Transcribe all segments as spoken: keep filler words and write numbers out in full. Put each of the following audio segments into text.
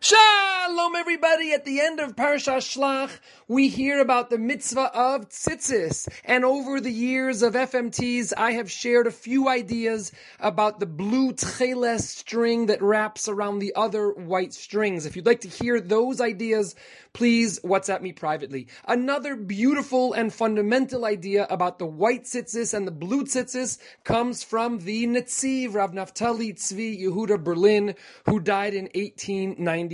Shalom, everybody. At the end of Parshas Shlach, we hear about the mitzvah of tzitzis. And over the years of F M Ts, I have shared a few ideas about the blue tcheles string that wraps around the other white strings. If you'd like to hear those ideas, please WhatsApp me privately. Another beautiful and fundamental idea about the white tzitzis and the blue tzitzis comes from the Netziv, Rav Naftali Tzvi Yehuda Berlin, who died in eighteen ninety-three.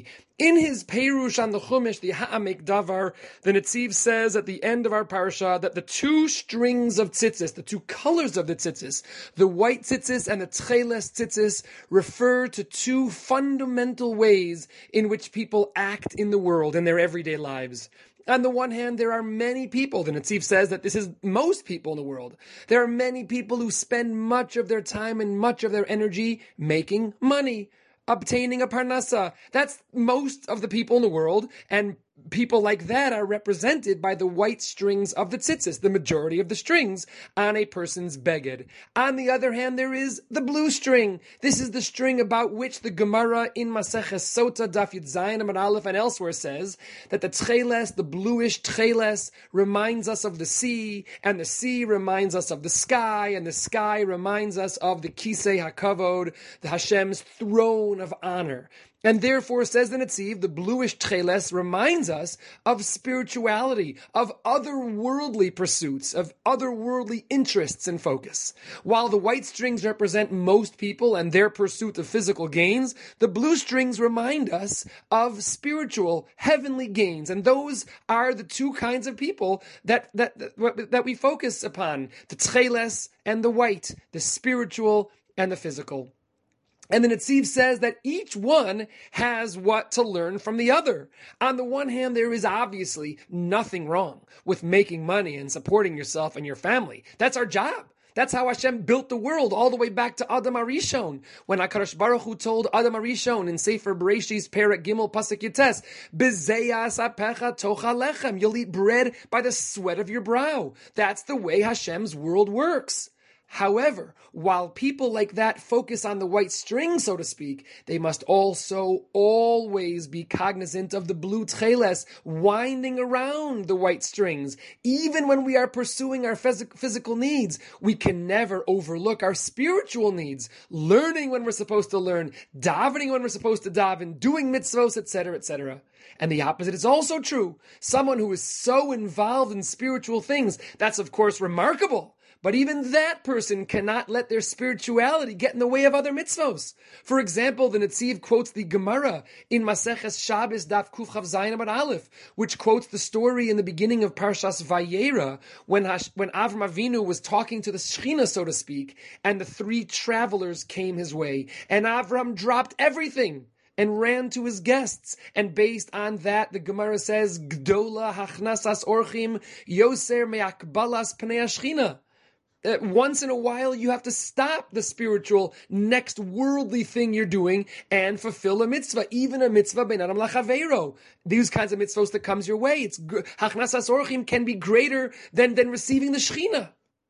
In his Perush on the Chumash, the Ha'amek Davar, the Netziv says at the end of our parasha that the two strings of tzitzis, the two colors of the tzitzis, the white tzitzis and the tcheles tzitzis, refer to two fundamental ways in which people act in the world, in their everyday lives. On the one hand, there are many people, the Netziv says that this is most people in the world. There are many people who spend much of their time and much of their energy making money, obtaining a parnasa. That's most of the people in the world, and people like that are represented by the white strings of the tzitzis, the majority of the strings on a person's beged. On the other hand, there is the blue string. This is the string about which the Gemara in Maseches Sota, Daf Yud Zayin Amud Aleph and elsewhere says that the tcheles, the bluish tcheles, reminds us of the sea, and the sea reminds us of the sky, and the sky reminds us of the Kisei HaKavod, the Hashem's throne of honor. And therefore, says the Netziv, the bluish tcheles reminds us of spirituality, of otherworldly pursuits, of otherworldly interests and focus. While the white strings represent most people and their pursuit of physical gains, the blue strings remind us of spiritual, heavenly gains. And those are the two kinds of people that, that, that, that we focus upon, the tcheles and the white, the spiritual and the physical. And the Netziv says that each one has what to learn from the other. On the one hand, there is obviously nothing wrong with making money and supporting yourself and your family. That's our job. That's how Hashem built the world all the way back to Adam Arishon. When HaKadosh Baruch Hu told Adam Arishon in Sefer Bereshis, Perek Gimel, Pasuk Yites, B'zeyas apecha tocha lechem, you'll eat bread by the sweat of your brow. That's the way Hashem's world works. However, while people like that focus on the white string, so to speak, they must also always be cognizant of the blue tcheles winding around the white strings. Even when we are pursuing our phys- physical needs, we can never overlook our spiritual needs, learning when we're supposed to learn, davening when we're supposed to daven, doing mitzvos, et cetera, et cetera. And the opposite is also true. Someone who is so involved in spiritual things, that's of course remarkable. But even that person cannot let their spirituality get in the way of other mitzvos. For example, the Netziv quotes the Gemara in Maseches Shabbos Daf Kuf Chav Zayin Amud Aleph, which quotes the story in the beginning of Parshas Vayera, when Hash, when Avram Avinu was talking to the Shechina, so to speak, and the three travelers came his way, and Avram dropped everything and ran to his guests. And based on that, the Gemara says, Gdola hachnasas orchim yoser me'akbalas pnei Shechina. Uh, once in a while, you have to stop the spiritual, next worldly thing you're doing and fulfill a mitzvah, even a mitzvah ben adam lachaveiro. These kinds of mitzvahs that comes your way, it's hachnasas orchim can be greater than, than receiving the Shechina.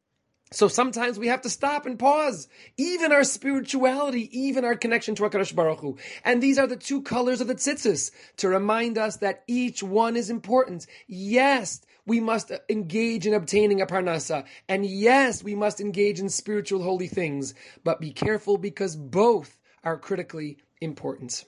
So sometimes we have to stop and pause, even our spirituality, even our connection to HaKadosh Baruch Hu. And these are the two colors of the tzitzis, to remind us that each one is important. Yes, we must engage in obtaining a parnasa. And yes, we must engage in spiritual holy things. But be careful, because both are critically important.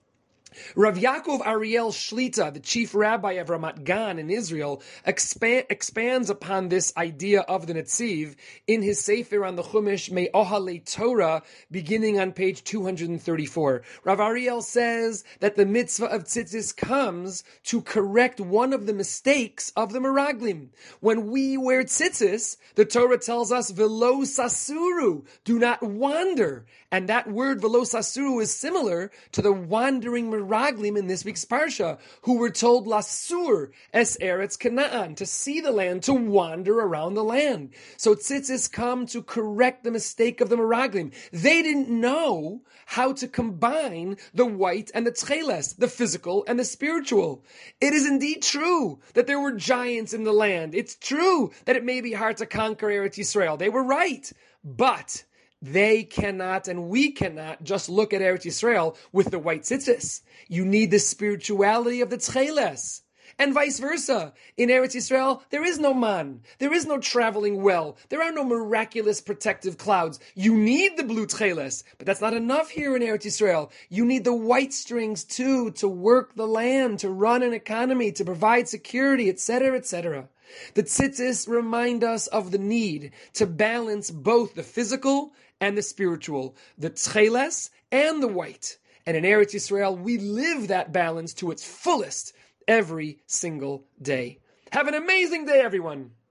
Rav Yaakov Ariel Shlita, the chief rabbi of Ramat Gan in Israel, expand, expands upon this idea of the Netziv in his Sefer on the Chumash Me'ohalei Torah, beginning on page two hundred thirty-four. Rav Ariel says that the mitzvah of tzitzis comes to correct one of the mistakes of the Meraglim. When we wear tzitzis, the Torah tells us, Velo sasuru, do not wander. And that word Velo sasuru is similar to the wandering Meraglim in this week's Parsha, who were told Lasur es Eretz Canaan, to see the land, to wander around the land. So tzitzis come to correct the mistake of the Meraglim. They didn't know how to combine the white and the tcheles, the physical and the spiritual. It is indeed true that there were giants in the land. It's true that it may be hard to conquer Eretz Yisrael. They were right. But They cannot and we cannot just look at Eretz Yisrael with the white tzitzis. You need the spirituality of the tcheles. And vice versa. In Eretz Yisrael, there is no man. There is no traveling well. There are no miraculous protective clouds. You need the blue tcheles, but that's not enough here in Eretz Yisrael. You need the white strings too, to work the land, to run an economy, to provide security, et cetera, et cetera. The tzitzis remind us of the need to balance both the physical and the spiritual, the tcheles and the white. And in Eretz Yisrael, we live that balance to its fullest every single day. Have an amazing day, everyone.